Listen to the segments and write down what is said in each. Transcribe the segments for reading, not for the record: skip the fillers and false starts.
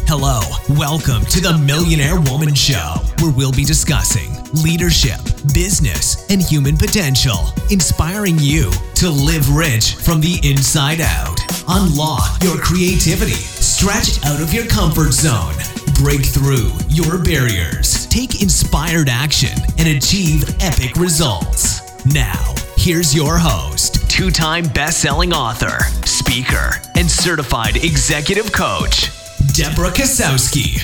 Hello, welcome to the Millionaire Woman Show, where we'll be discussing leadership, business, and human potential, inspiring you to live rich from the inside out. Unlock your creativity, stretch out of your comfort zone, break through your barriers, take inspired action, and achieve epic results. Now, here's your host, two-time best-selling author, speaker, and certified executive coach, Deborah Kasowski.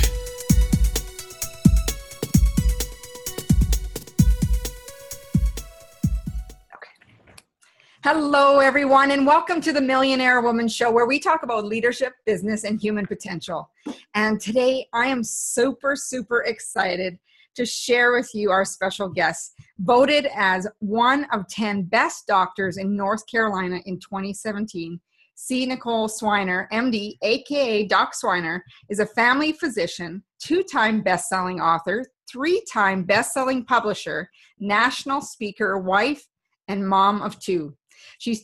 Hello, everyone, and welcome to the Millionaire Woman Show, where we talk about leadership, business, and human potential. And today, I am super excited to share with you our special guest, voted as one of 10 best doctors in North Carolina in 2017. C. Nicole Swiner, MD, aka Doc Swiner, is a family physician, two-time best-selling author, three-time best-selling publisher, national speaker, wife, and mom of two. She's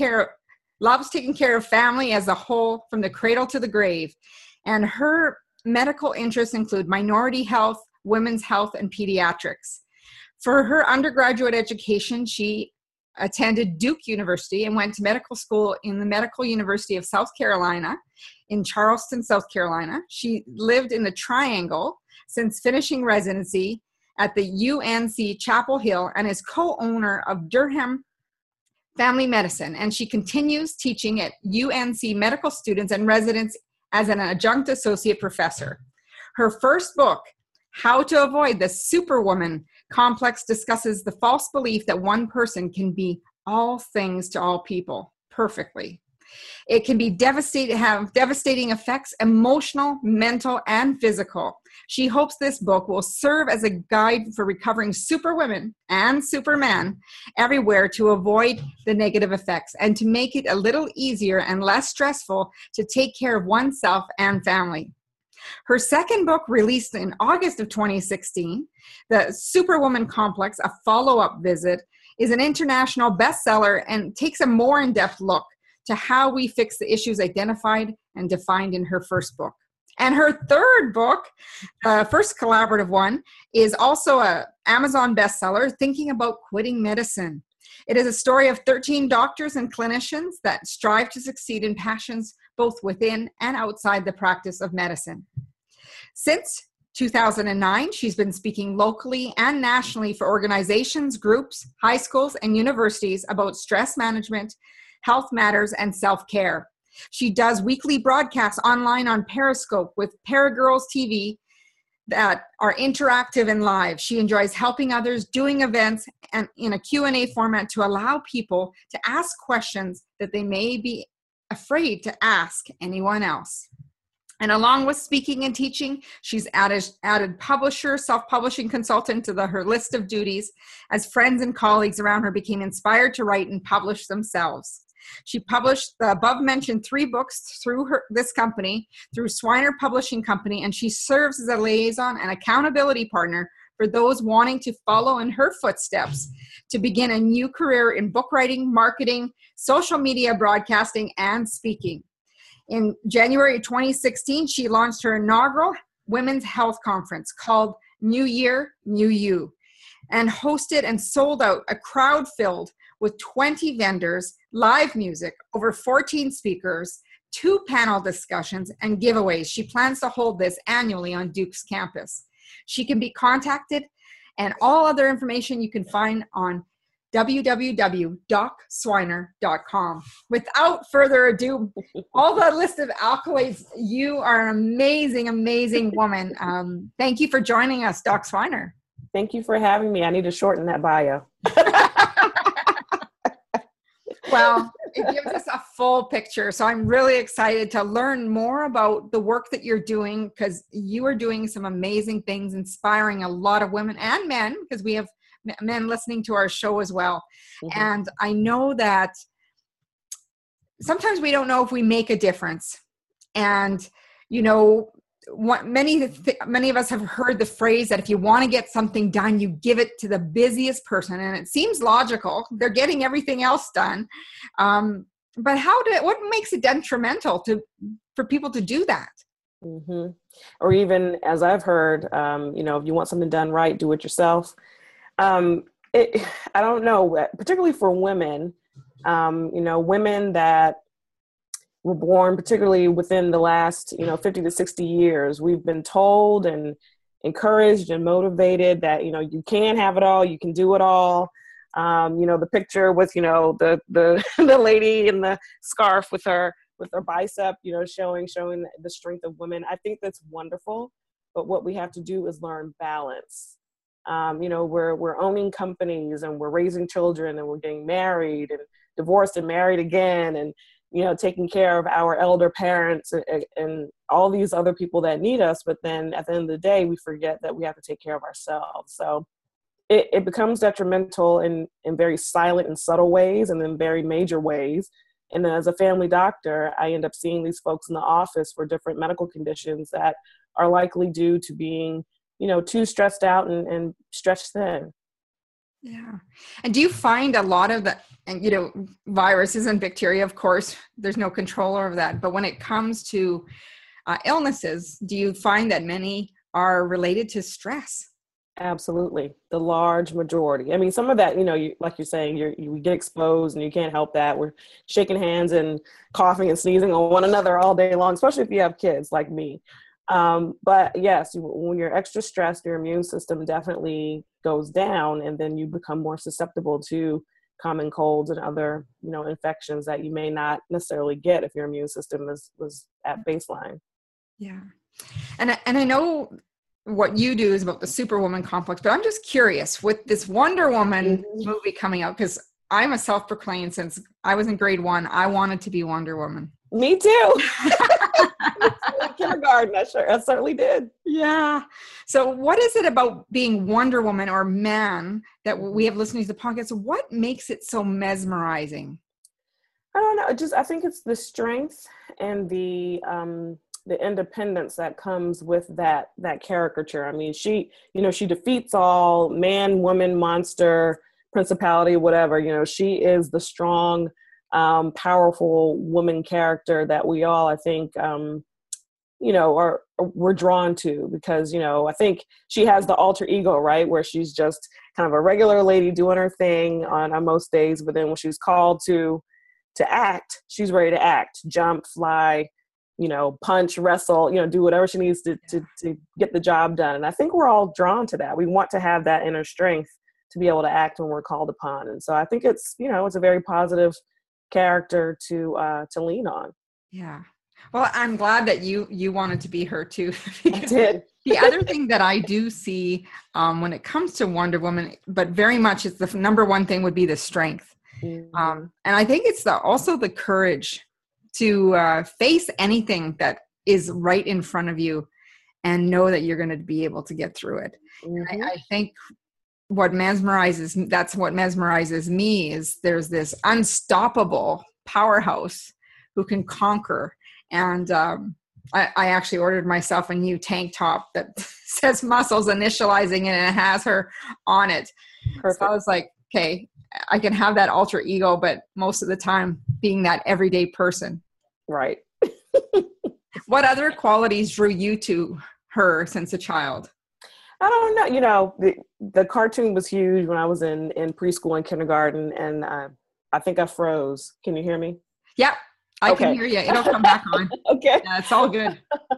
loves taking care of family as a whole from the cradle to the grave. And her medical interests include minority health, women's health, and pediatrics. For her undergraduate education, she attended Duke University and went to medical school in the Medical University of South Carolina in Charleston, South Carolina. She lived in the Triangle since finishing residency at the UNC Chapel Hill and is co-owner of Durham Family Medicine. And she continues teaching at UNC medical students and residents as an adjunct associate professor. Her first book, How to Avoid the Superwoman Complex, discusses the false belief that one person can be all things to all people perfectly. It can be have devastating effects, emotional, mental, and physical. She hopes this book will serve as a guide for recovering superwomen and supermen everywhere to avoid the negative effects and to make it a little easier and less stressful to take care of oneself and family. Her second book, released in August of 2016, The Superwoman Complex, A Follow-Up Visit, is an international bestseller and takes a more in-depth look to how we fix the issues identified and defined in her first book. And her third book, first collaborative one, is also an Amazon bestseller, Thinking About Quitting Medicine. It is a story of 13 doctors and clinicians that strive to succeed in passions both within and outside the practice of medicine. Since 2009, she's been speaking locally and nationally for organizations, groups, high schools, and universities about stress management, health matters, and self-care. She does weekly broadcasts online on Periscope with Paragirls TV that are interactive and live. She enjoys helping others, doing events, and in a Q&A format to allow people to ask questions that they may be afraid to ask anyone else. And along with speaking and teaching, she's added publisher, self-publishing consultant to her list of duties as friends and colleagues around her became inspired to write and publish themselves. She published the above-mentioned 3 books through this company, through Swiner Publishing Company, and she serves as a liaison and accountability partner for those wanting to follow in her footsteps to begin a new career in book writing, marketing, social media broadcasting, and speaking. In January 2016, she launched her inaugural Women's Health Conference called New Year, New You, and hosted and sold out a crowd filled with 20 vendors, live music, over 14 speakers, 2 panel discussions, and giveaways. She plans to hold this annually on Duke's campus. She can be contacted, and all other information you can find on www.docswiner.com. Without further ado, all the list of accolades, you are an amazing woman. Thank you for joining us, Doc Swiner. Thank you for having me. I need to shorten that bio. Well, it gives us a full picture. So I'm really excited to learn more about the work that you're doing, because you are doing some amazing things, inspiring a lot of women and men, because we have men listening to our show as well. Mm-hmm. And I know that sometimes we don't know if we make a difference. And, you know, many of us have heard the phrase that if you want to get something done, you give it to the busiest person. And it seems logical. They're getting everything else done. But what makes it detrimental for people to do that? hmm Or even, as I've heard, if you want something done right, do it yourself. Um, it, I don't know, particularly for women, women that were born, particularly within the last, 50 to 60 years, we've been told and encouraged and motivated that, you can have it all, you can do it all. The picture with, the the lady in the scarf with her bicep, showing the strength of women. I think that's wonderful. But what we have to do is learn balance. We're owning companies and we're raising children and we're getting married and divorced and married again, and taking care of our elder parents and all these other people that need us. But then at the end of the day, we forget that we have to take care of ourselves. So it becomes detrimental in very silent and subtle ways, and in very major ways. And then as a family doctor, I end up seeing these folks in the office for different medical conditions that are likely due to being, too stressed out and stretched thin. Yeah. And do you find a lot of the, and viruses and bacteria, of course, there's no control over that. But when it comes to illnesses, do you find that many are related to stress? Absolutely. The large majority. I mean, some of that, like you're saying, we get exposed and you can't help that. We're shaking hands and coughing and sneezing on one another all day long, especially if you have kids like me. But yes, when you're extra stressed, your immune system definitely goes down, and then you become more susceptible to common colds and other, infections that you may not necessarily get if your immune system was at baseline. Yeah. And I know what you do is about the Superwoman complex, but I'm just curious with this Wonder Woman movie coming out, because I'm a self-proclaimed, since I was in grade 1, I wanted to be Wonder Woman. Me too. In kindergarten, I certainly did. Yeah. So what is it about being Wonder Woman or man that we have listening to the podcast? What makes it so mesmerizing? I don't know. I think it's the strength and the independence that comes with that caricature. I mean, she defeats all man, woman, monster, principality, whatever. She is the strong, powerful woman character that we all, I think, we're drawn to, because, I think she has the alter ego, right? Where she's just kind of a regular lady doing her thing on most days. But then when she's called to act, she's ready to act, jump, fly, punch, wrestle, do whatever she needs to get the job done. And I think we're all drawn to that. We want to have that inner strength to be able to act when we're called upon. And so I think it's, it's a very positive character to lean on. Yeah. Well, I'm glad that you wanted to be her too. I did. The other thing that I do see when it comes to Wonder Woman, but very much it's the number one thing would be the strength. And I think it's also the courage to face anything that is right in front of you and know that you're going to be able to get through it. I think that's what mesmerizes me is there's this unstoppable powerhouse who can conquer. And I actually ordered myself a new tank top that says muscles initializing it, and it has her on it. Perfect. So I was like, okay, I can have that alter ego, but most of the time being that everyday person. Right. What other qualities drew you to her since a child? I don't know. The cartoon was huge when I was in preschool and kindergarten, and I think I froze. Can you hear me? Yeah, I can hear you. It'll come back on. Okay. Yeah, it's all good.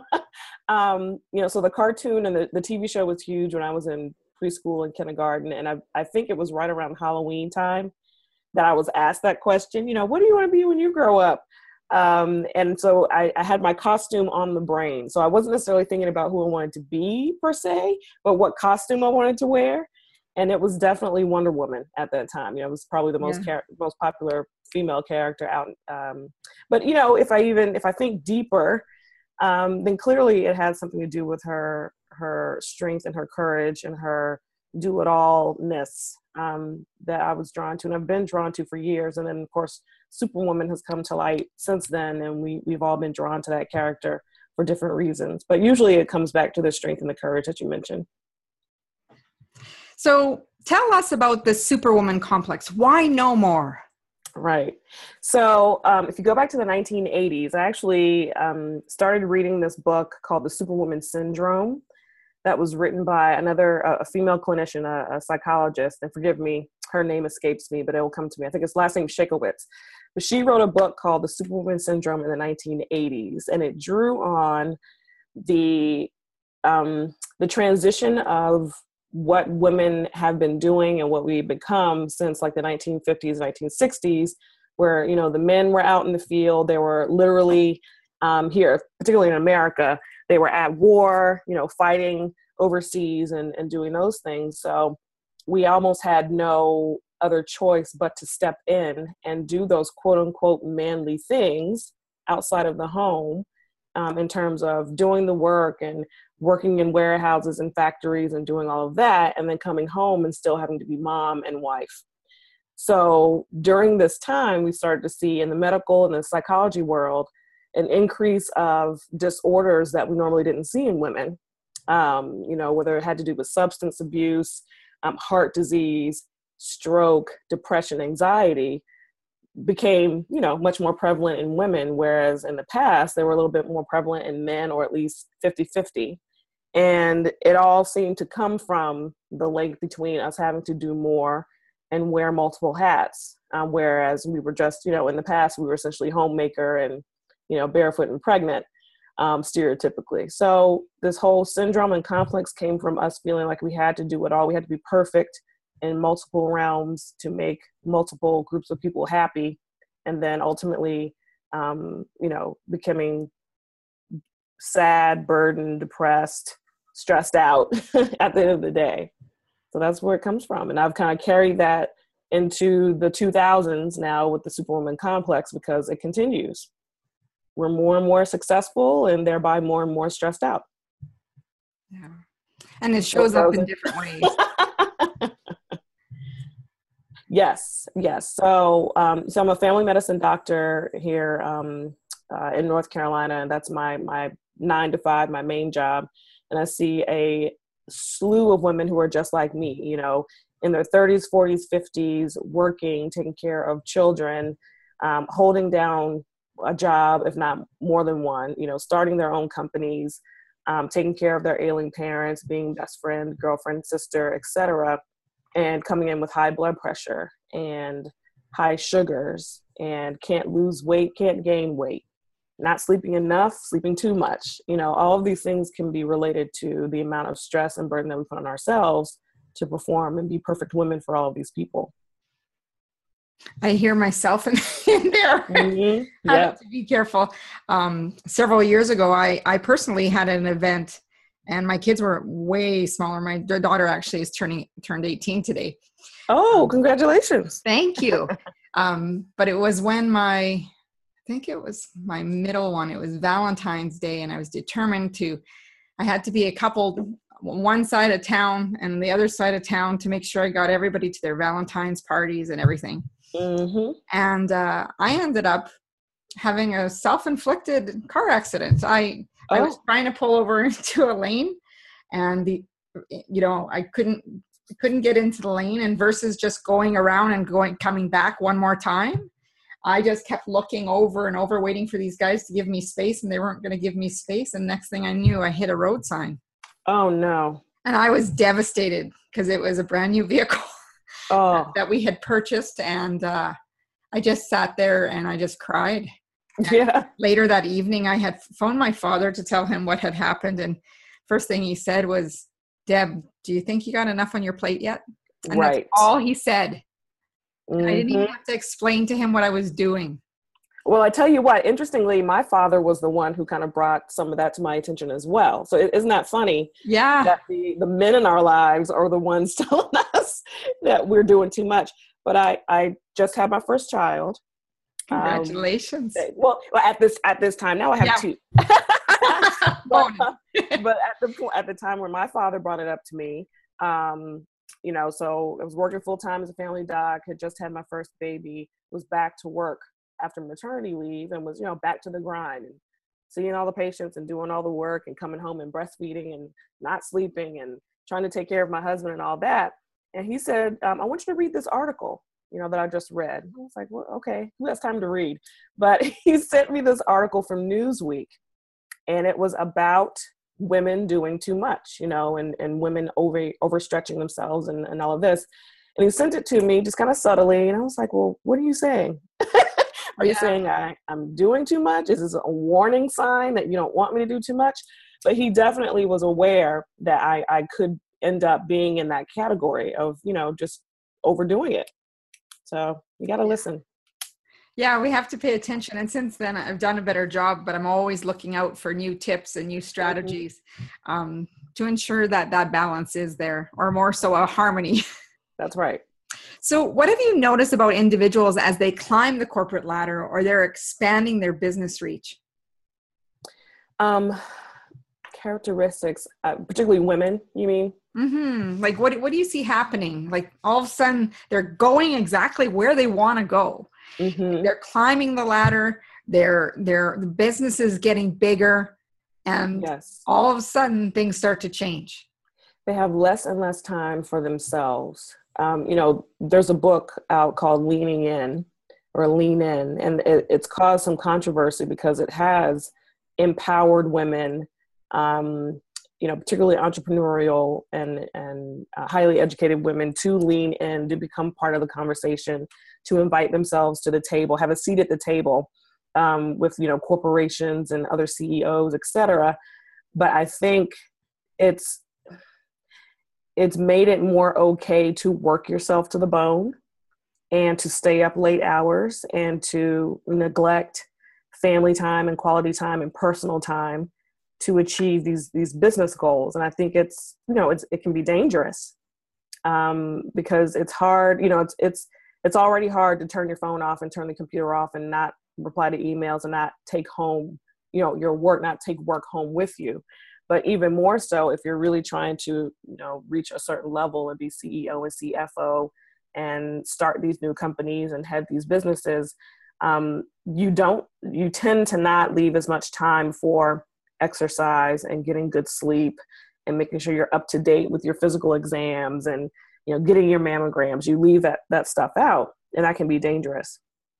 So the cartoon and the TV show was huge when I was in preschool and kindergarten. And I think it was right around Halloween time that I was asked that question, what do you want to be when you grow up? And so I had my costume on the brain. So I wasn't necessarily thinking about who I wanted to be per se, but what costume I wanted to wear. And it was definitely Wonder Woman at that time. It was probably the most popular female character out. But if I think deeper, then clearly it had something to do with her strength and her courage and her do-it-all-ness that I was drawn to, and I've been drawn to for years. And then, of course, Superwoman has come to light since then, and we've all been drawn to that character for different reasons. But usually it comes back to the strength and the courage that you mentioned. So tell us about the Superwoman complex. Why no more? Right. So if you go back to the 1980s, I actually started reading this book called The Superwoman Syndrome that was written by a female clinician, a psychologist, and forgive me, her name escapes me, but it will come to me. I think his last name is Shakowitz. But she wrote a book called The Superwoman Syndrome in the 1980s, and it drew on the transition of what women have been doing and what we've become since like the 1950s, 1960s, where, you know, the men were out in the field. They were literally here, particularly in America, they were at war, you know, fighting overseas and doing those things. So we almost had no other choice but to step in and do those quote unquote manly things outside of the home, in terms of doing the work and working in warehouses and factories and doing all of that, and then coming home and still having to be mom and wife. So during this time, we started to see in the medical and the psychology world an increase of disorders that we normally didn't see in women, you know, whether it had to do with substance abuse, heart disease, stroke, depression, anxiety, became, you know, much more prevalent in women, whereas in the past, they were a little bit more prevalent in men, or at least 50-50. And it all seemed to come from the link between us having to do more and wear multiple hats. Whereas we were just, you know, in the past, we were essentially homemaker and, you know, barefoot and pregnant, stereotypically. So this whole syndrome and complex came from us feeling like we had to do it all. We had to be perfect in multiple realms to make multiple groups of people happy. And then ultimately, you know, becoming sad, burdened, depressed, stressed out at the end of the day. So that's where it comes from. And I've kind of carried that into the 2000s now with the Superwoman complex, because it continues. We're more and more successful and thereby more and more stressed out. Yeah. And it shows up in different ways. Yes. So I'm a family medicine doctor here in North Carolina, and that's my 9 to 5, my main job. And I see a slew of women who are just like me, you know, in their 30s, 40s, 50s, working, taking care of children, holding down a job, if not more than one, you know, starting their own companies, taking care of their ailing parents, being best friend, girlfriend, sister, etc., and coming in with high blood pressure and high sugars and can't lose weight, can't gain weight, not sleeping enough, sleeping too much. You know, all of these things can be related to the amount of stress and burden that we put on ourselves to perform and be perfect women for all of these people. I hear myself in there. Mm-hmm. I have to be careful. Several years ago, I personally had an event, and my kids were way smaller. My daughter actually is turned 18 today. Oh, congratulations. Thank you. But it was when I think it was my middle one. It was Valentine's Day, and I was determined I had to be a couple, one side of town and the other side of town, to make sure I got everybody to their Valentine's parties and everything. Mm-hmm. And I ended up having a self-inflicted car accident. I was trying to pull over into a lane, and I couldn't get into the lane, and versus just going around and coming back one more time, I just kept looking over and over, waiting for these guys to give me space, and they weren't going to give me space. And next thing I knew, I hit a road sign. Oh no. And I was devastated, because it was a brand new vehicle that we had purchased. And I just sat there and I just cried. Yeah. Later that evening, I had phoned my father to tell him what had happened. And first thing he said was, "Deb, do you think you got enough on your plate yet?" And right. That's all he said. Mm-hmm. I didn't even have to explain to him what I was doing. Well, I tell you what, interestingly, my father was the one who kind of brought some of that to my attention as well. So isn't that funny? Yeah. That the men in our lives are the ones telling us that we're doing too much. But I just had my first child. Congratulations. Well, at this time, now I have two. but at the time when my father brought it up to me, you know, so I was working full time as a family doc, had just had my first baby, was back to work after maternity leave, and was, you know, back to the grind and seeing all the patients and doing all the work and coming home and breastfeeding and not sleeping and trying to take care of my husband and all that. And he said, "I want you to read this article." that I just read. I was like, well, okay, who has time to read? But he sent me this article from Newsweek, and it was about women doing too much, and women overstretching themselves and all of this. And he sent it to me just kind of subtly. And I was like, well, what are you saying? Are you saying I'm doing too much? Is this a warning sign that you don't want me to do too much? But he definitely was aware that I could end up being in that category of, just overdoing it. So you got to listen. Yeah, we have to pay attention. And since then, I've done a better job, but I'm always looking out for new tips and new strategies to ensure that that balance is there, or more so a harmony. That's right. So what have you noticed about individuals as they climb the corporate ladder or they're expanding their business reach? Characteristics, particularly women, you mean? Mm-hmm. Like what do you see happening? Like all of a sudden they're going exactly where they want to go. Mm-hmm. They're climbing the ladder. The business is getting bigger, and all of a sudden things start to change. They have less and less time for themselves. There's a book out called Leaning In or Lean In, and it's caused some controversy because it has empowered women, particularly entrepreneurial and highly educated women, to lean in, to become part of the conversation, to invite themselves to the table, have a seat at the table with, corporations and other CEOs, et cetera. But I think it's made it more okay to work yourself to the bone and to stay up late hours and to neglect family time and quality time and personal time to achieve these business goals. And I think it can be dangerous because it's hard. It's already hard to turn your phone off and turn the computer off and not reply to emails and not take home, your work, not take work home with you. But even more so if you're really trying to, reach a certain level and be CEO and CFO and start these new companies and head these businesses, you tend to not leave as much time for exercise and getting good sleep and making sure you're up to date with your physical exams and, getting your mammograms. You leave that stuff out, and that can be dangerous.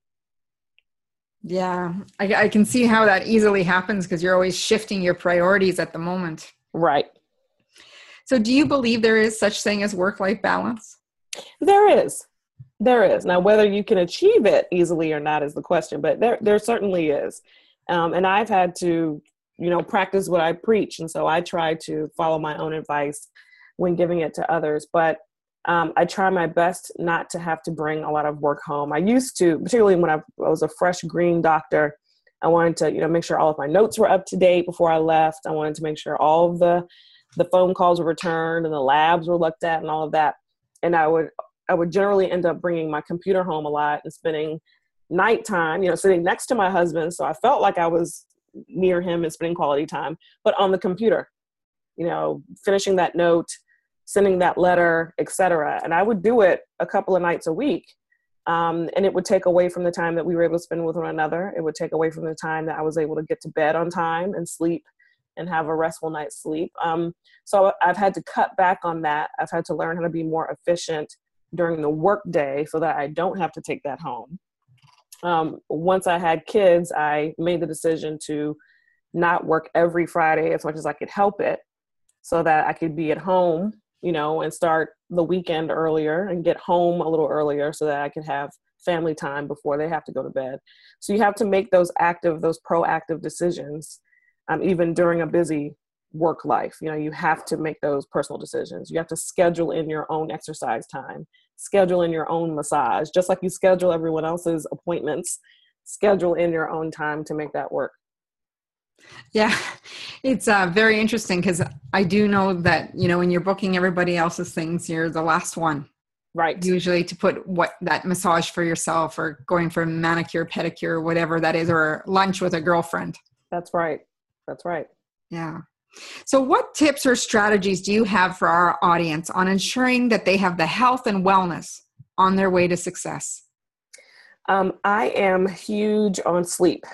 Yeah, I can see how that easily happens because you're always shifting your priorities at the moment. Right. So do you believe there is such thing as work-life balance? There is. Now, whether you can achieve it easily or not is the question, but there certainly is. And I've had to, practice what I preach. And so I try to follow my own advice when giving it to others. But I try my best not to have to bring a lot of work home. I used to, particularly when I was a fresh green doctor, I wanted to, make sure all of my notes were up to date before I left. I wanted to make sure all of the phone calls were returned and the labs were looked at and all of that. And I would generally end up bringing my computer home a lot and spending nighttime, sitting next to my husband. So I felt like I was near him and spending quality time, but on the computer, finishing that note, sending that letter, et cetera. And I would do it a couple of nights a week. And it would take away from the time that we were able to spend with one another. It would take away from the time that I was able to get to bed on time and sleep and have a restful night's sleep. So I've had to cut back on that. I've had to learn how to be more efficient during the work day so that I don't have to take that home. Once I had kids, I made the decision to not work every Friday as much as I could help it so that I could be at home, and start the weekend earlier and get home a little earlier so that I could have family time before they have to go to bed. So you have to make those proactive decisions, even during a busy work life. You have to make those personal decisions. You have to schedule in your own exercise time, schedule in your own massage, just like you schedule everyone else's appointments, schedule in your own time to make that work. Yeah, it's very interesting because I do know that, when you're booking everybody else's things, you're the last one. Right. Usually to put that massage for yourself or going for a manicure, pedicure, whatever that is, or lunch with a girlfriend. That's right. Yeah. So what tips or strategies do you have for our audience on ensuring that they have the health and wellness on their way to success? I am huge on sleep.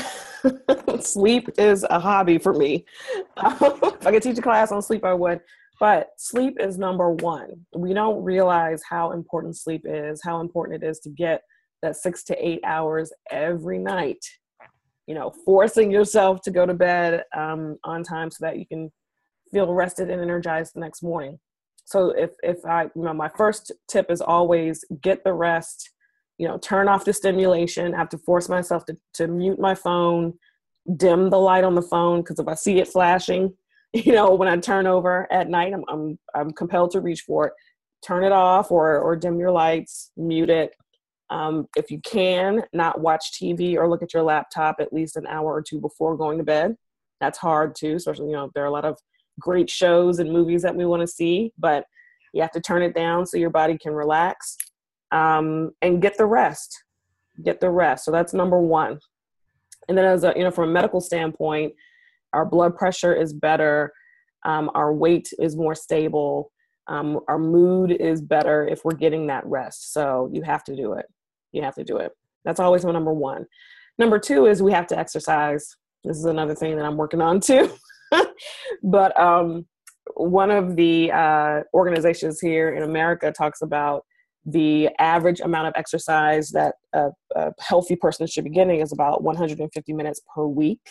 Sleep is a hobby for me. If I could teach a class on sleep, I would. But sleep is number one. We don't realize how important sleep is, how important it is to get that 6 to 8 hours every night. You know, forcing yourself to go to bed on time so that you can feel rested and energized the next morning. So if I, my first tip is always get the rest, turn off the stimulation. I have to force myself to mute my phone, dim the light on the phone, because if I see it flashing, when I turn over at night, I'm compelled to reach for it. Turn it off or dim your lights, mute it. If you can, not watch TV or look at your laptop at least an hour or two before going to bed. That's hard too, especially, there are a lot of great shows and movies that we want to see, but you have to turn it down so your body can relax, and get the rest. So that's number one. And then as from a medical standpoint, our blood pressure is better. Our weight is more stable. Our mood is better if we're getting that rest. So you have to do it. That's always my number one. Number two is we have to exercise. This is another thing that I'm working on too. But one of the organizations here in America talks about the average amount of exercise that a healthy person should be getting is about 150 minutes per week.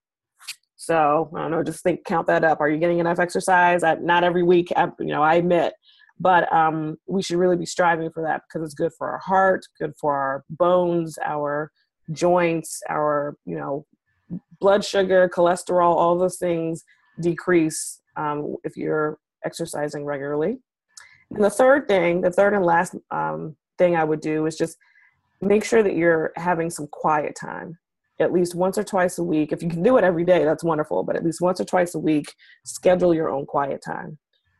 So I don't know, just count that up. Are you getting enough exercise? Not every week, I admit, but we should really be striving for that because it's good for our heart, good for our bones, our joints, our, blood sugar, cholesterol, all those things decrease if you're exercising regularly. And the third and last thing I would do is just make sure that you're having some quiet time, at least once or twice a week. If you can do it every day, that's wonderful, but at least once or twice a week, schedule your own quiet time.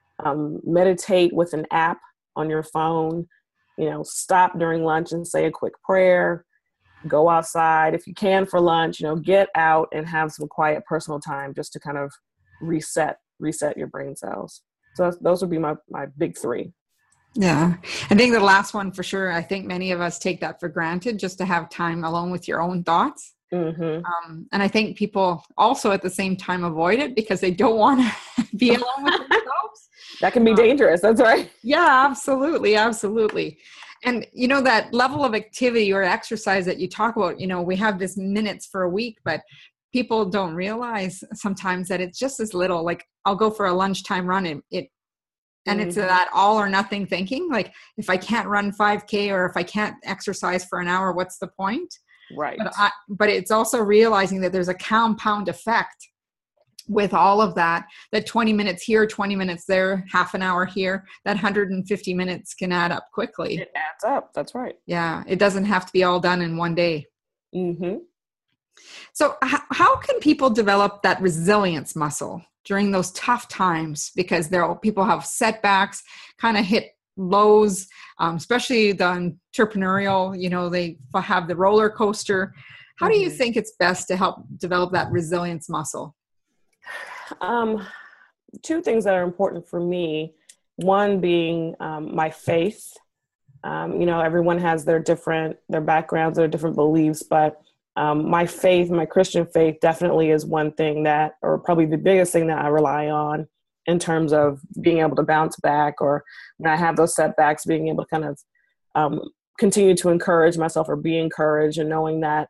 Meditate with an app on your phone, stop during lunch and say a quick prayer. Go outside if you can for lunch, get out and have some quiet personal time just to kind of reset your brain cells. So those would be my big three. Yeah. I think the last one for sure, I think many of us take that for granted, just to have time alone with your own thoughts. Mm-hmm. And I think people also at the same time avoid it because they don't want to be alone with themselves. That can be dangerous. That's right. Yeah, absolutely. Absolutely. And, that level of activity or exercise that you talk about, we have this minutes for a week, but people don't realize sometimes that it's just as little. Like I'll go for a lunchtime run and it's that all or nothing thinking. Like if I can't run 5K or if I can't exercise for an hour, what's the point? Right. But it's also realizing that there's a compound effect with all of that 20 minutes here, 20 minutes there, half an hour here, that 150 minutes can add up quickly. It adds up. That's right. Yeah. It doesn't have to be all done in one day. Mm-hmm. So how can people develop that resilience muscle during those tough times? Because people have setbacks, kind of hit lows, especially the entrepreneurial, they have the roller coaster. How do you think it's best to help develop that resilience muscle? Two things that are important for me. One being my faith. Everyone has their backgrounds, their different beliefs, but my faith, my Christian faith definitely is one thing or probably the biggest thing that I rely on in terms of being able to bounce back, or when I have those setbacks, being able to kind of continue to encourage myself or be encouraged, and knowing that,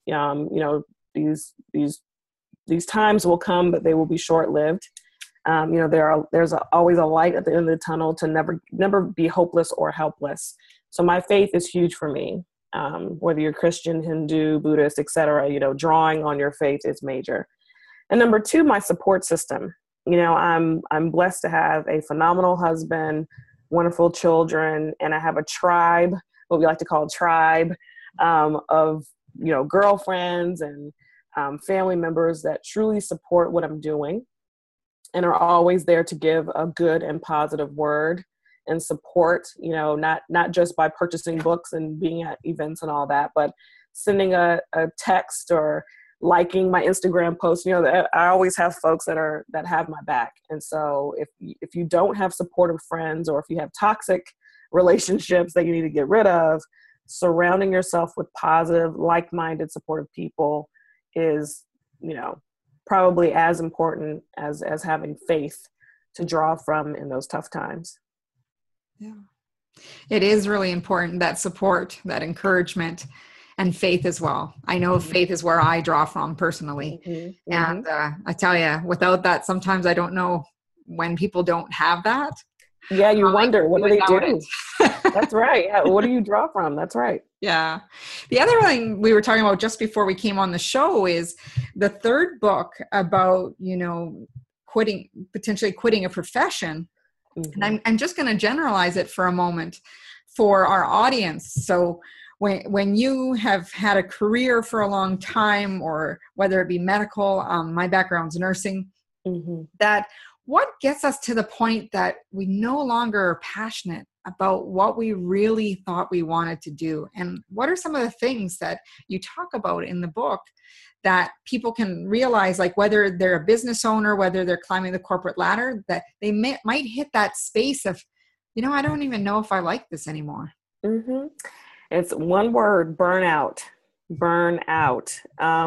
these times will come, but they will be short-lived. There's always a light at the end of the tunnel, to never be hopeless or helpless. So my faith is huge for me. Whether you're Christian, Hindu, Buddhist, etc., drawing on your faith is major. And number two, my support system. I'm blessed to have a phenomenal husband, wonderful children, and I have a tribe, what we like to call a tribe, of girlfriends and family members that truly support what I'm doing and are always there to give a good and positive word and support, not just by purchasing books and being at events and all that, but sending a text or liking my Instagram post. I always have folks that have my back. And so if you don't have supportive friends, or if you have toxic relationships that you need to get rid of, surrounding yourself with positive, like-minded, supportive people is, probably as important as having faith to draw from in those tough times. Yeah. It is really important, that support, that encouragement, and faith as well. I know faith is where I draw from personally. Mm-hmm. And I tell you, without that, sometimes I don't know when people don't have that. Yeah, you wonder, what do they do? That's right. What do you draw from? That's right. Yeah. The other thing we were talking about just before we came on the show is the third book about, potentially quitting a profession. Mm-hmm. And I'm just going to generalize it for a moment for our audience. So when you have had a career for a long time, or whether it be medical, my background's nursing, that what gets us to the point that we no longer are passionate about what we really thought we wanted to do? And what are some of the things that you talk about in the book that people can realize, like whether they're a business owner, whether they're climbing the corporate ladder, that they might hit that space of, I don't even know if I like this anymore. Mm-hmm. It's one word: burnout. Burnout.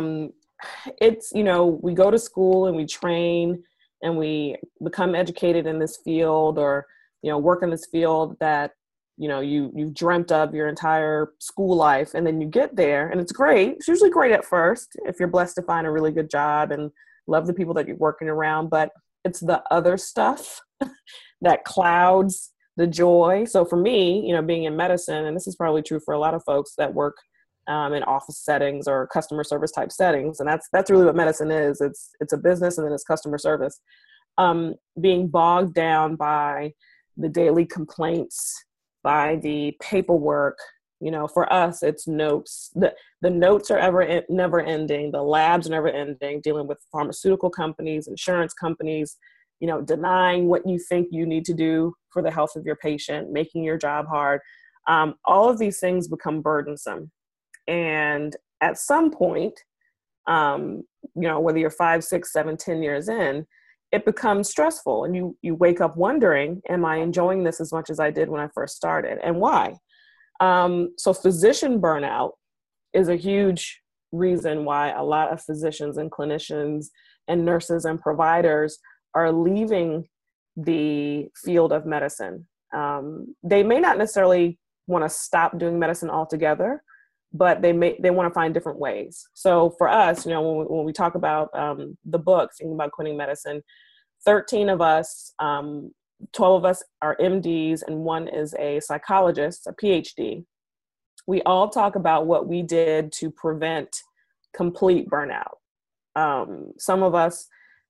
It's, we go to school and we train and we become educated in this field, or, work in this field that, you've dreamt of your entire school life. And then you get there and it's great. It's usually great at first if you're blessed to find a really good job and love the people that you're working around, but it's the other stuff that clouds the joy. So for me, being in medicine, and this is probably true for a lot of folks that work in office settings or customer service type settings, and that's really what medicine is. It's a business, and then it's customer service. Being bogged down by the daily complaints, by the paperwork. For us, it's notes. The notes are never ending. The labs are never ending. Dealing with pharmaceutical companies, insurance companies, denying what you think you need to do for the health of your patient, making your job hard. All of these things become burdensome. And at some point, whether you're 5, 6, 7, 10 years in, it becomes stressful. And you wake up wondering, am I enjoying this as much as I did when I first started? And why? So physician burnout is a huge reason why a lot of physicians and clinicians and nurses and providers are leaving the field of medicine. They may not necessarily want to stop doing medicine altogether, but they want to find different ways. So for us, when we talk about the book, thinking about quitting medicine, 13 of us, 12 of us are MDs, and one is a psychologist, a PhD. We all talk about what we did to prevent complete burnout. Some of us,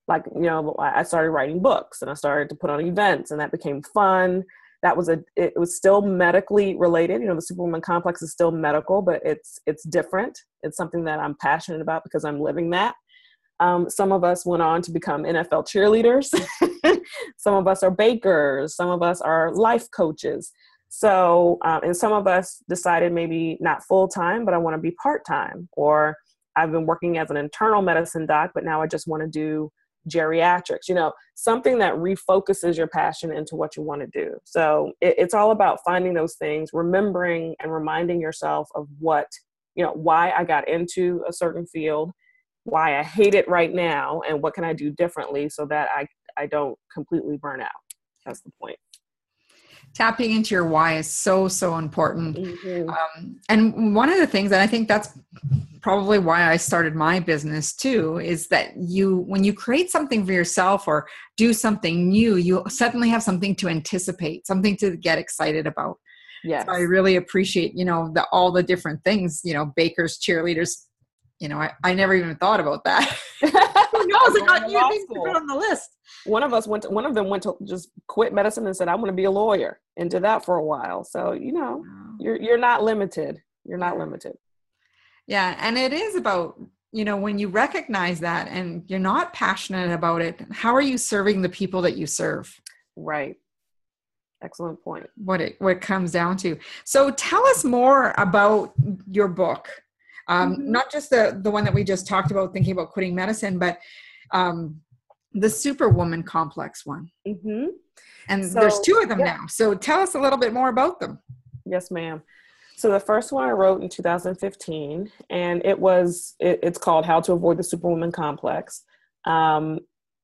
I started writing books and I started to put on events, and that became fun. It was still medically related. The Superwoman Complex is still medical, but it's different. It's something that I'm passionate about because I'm living that. Some of us went on to become NFL cheerleaders. Some of us are bakers. Some of us are life coaches. So, and some of us decided maybe not full-time, but I want to be part-time, or I've been working as an internal medicine doc, but now I just want to do geriatrics, something that refocuses your passion into what you want to do. So it's all about finding those things, remembering and reminding yourself of what, why I got into a certain field, why I hate it right now, and what can I do differently so that I don't completely burn out. That's the point. Tapping into your why is so important. Mm-hmm. And one of the things, and I think that's probably why I started my business too, is that when you create something for yourself or do something new, you suddenly have something to anticipate, something to get excited about. Yes. So I really appreciate, all the different things, bakers, cheerleaders. I never even thought about that. Who knows? I got new things to put on the list. One of them went to just quit medicine and said, I want to be a lawyer, and did that for a while. So, you're not limited. You're not limited. Yeah. And it is about, when you recognize that and you're not passionate about it, how are you serving the people that you serve? Right. Excellent point. What it comes down to. So tell us more about your book. Not just the one that we just talked about, thinking about quitting medicine, but the Superwoman Complex one. Mm-hmm. And there's 2 of them now. So tell us a little bit more about them. Yes, ma'am. So the first one I wrote in 2015, and it's called How to Avoid the Superwoman Complex.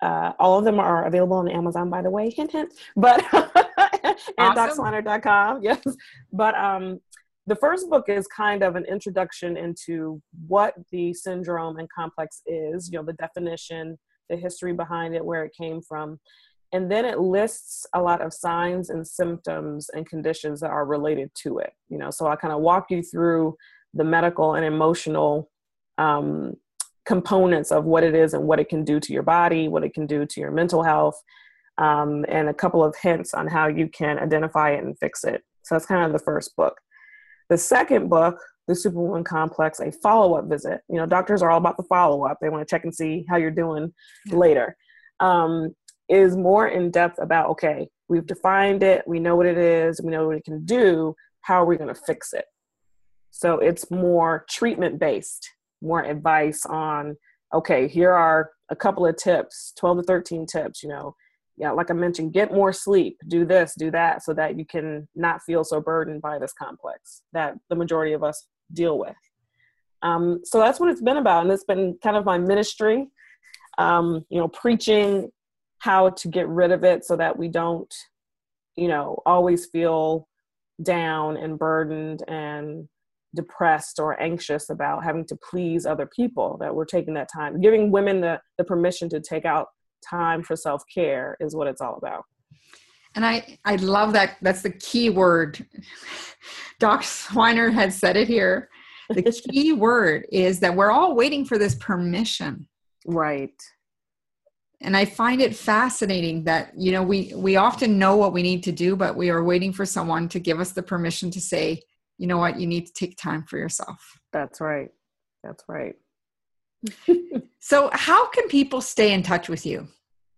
All of them are available on Amazon, by the way, hint, hint, but and Awesome. DocSwiner.com. Yes. But the first book is kind of an introduction into what the syndrome and complex is, the definition, the history behind it, where it came from. And then it lists a lot of signs and symptoms and conditions that are related to it. So I kind of walk you through the medical and emotional components of what it is and what it can do to your body, what it can do to your mental health, and a couple of hints on how you can identify it and fix it. So that's kind of the first book. The second book, The Superwoman Complex, a follow-up visit. Doctors are all about the follow-up. They want to check and see how you're doing later. Is more in depth about, okay, we've defined it. We know what it is. We know what it can do. How are we going to fix it? So it's more treatment-based, more advice on, okay, here are a couple of tips, 12 to 13 tips, like I mentioned, get more sleep, do this, do that, so that you can not feel so burdened by this complex that the majority of us deal with. So that's what it's been about. And it's been kind of my ministry, preaching how to get rid of it so that we don't, always feel down and burdened and depressed or anxious about having to please other people, that we're taking that time, giving women the permission to take out time for self-care is what it's all about. And I love that. That's the key word. Doc Swiner had said it here. The key word is that we're all waiting for this permission. Right. And I find it fascinating that, we often know what we need to do, but we are waiting for someone to give us the permission to say, you know what, you need to take time for yourself. That's right. That's right. So how can people stay in touch with you?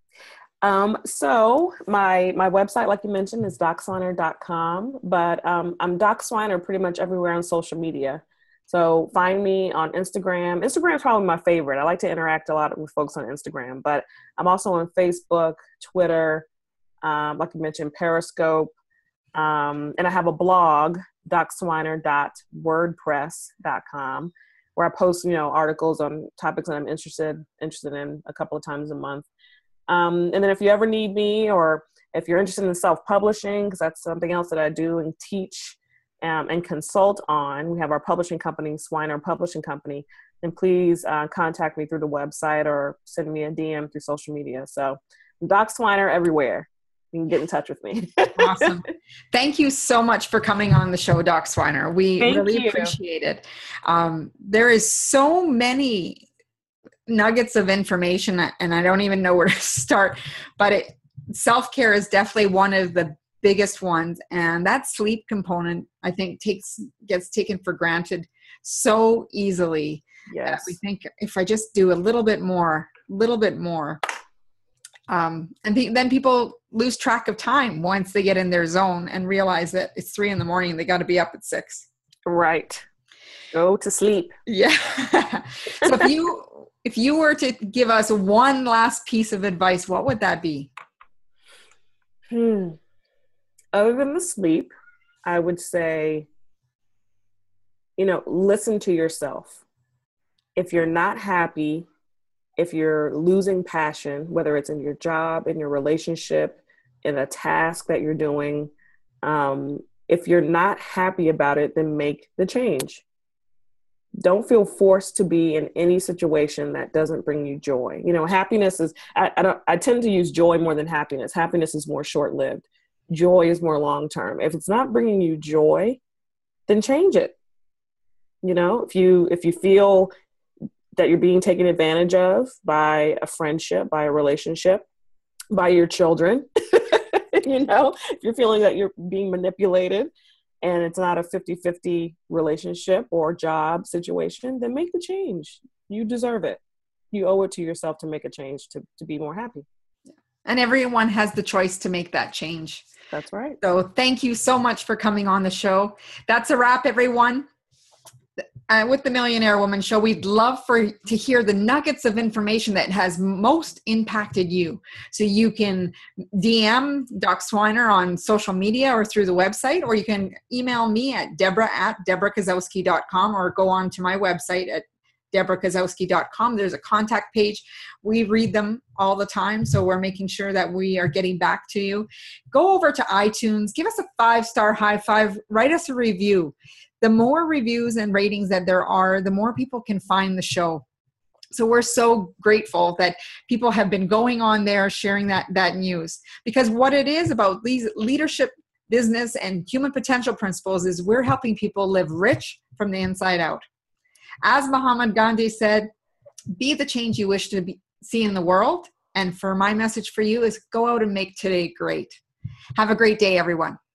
So my website, like you mentioned, is DocSwiner.com, but I'm Doc Swiner pretty much everywhere on social media. So find me on Instagram. Instagram is probably my favorite. I like to interact a lot with folks on Instagram, but I'm also on Facebook, Twitter, like you mentioned, Periscope, and I have a blog, DocSwiner.wordpress.com, where I post, articles on topics that I'm interested in a couple of times a month. And then if you ever need me, or if you're interested in self-publishing, because that's something else that I do and teach and consult on, we have our publishing company, Swiner Publishing Company, and please contact me through the website or send me a DM through social media. So Doc Swiner everywhere. You can get in touch with me. Awesome. Thank you so much for coming on the show, Doc Swiner. We really appreciate it. There is so many nuggets of information, and I don't even know where to start, but self-care is definitely one of the biggest ones. And that sleep component, I think, gets taken for granted so easily. Yes. We think if I just do a little bit more, and then people lose track of time once they get in their zone and realize that it's 3 a.m. They got to be up at 6. Right. Go to sleep. Yeah. So if you were to give us one last piece of advice, what would that be? Other than the sleep, I would say, listen to yourself. If you're not happy, if you're losing passion, whether it's in your job, in your relationship, in a task that you're doing, if you're not happy about it, then make the change. Don't feel forced to be in any situation that doesn't bring you joy. Happiness is, I tend to use joy more than happiness. Happiness is more short-lived. Joy is more long-term. If it's not bringing you joy, then change it. If you feel that you're being taken advantage of by a friendship, by a relationship, by your children, if you're feeling that you're being manipulated and it's not a 50-50 relationship or job situation, then make the change. You deserve it. You owe it to yourself to make a change to be more happy. And everyone has the choice to make that change. That's right. So thank you so much for coming on the show. That's a wrap, everyone. With the Millionaire Woman Show, we'd love to hear the nuggets of information that has most impacted you. So you can DM Doc Swiner on social media or through the website, or you can email me at Deborah@deborahkozowski.com, or go on to my website at DeborahKazowski.com. There's a contact page. We read them all the time, so we're making sure that we are getting back to you. Go over to iTunes, give us a 5-star high five, write us a review. The more reviews and ratings that there are, the more people can find the show. So we're so grateful that people have been going on there sharing that news, because what it is about these leadership, business, and human potential principles is we're helping people live rich from the inside out. As Mahatma Gandhi said, be the change you wish to see in the world. And for my message for you is go out and make today great. Have a great day, everyone.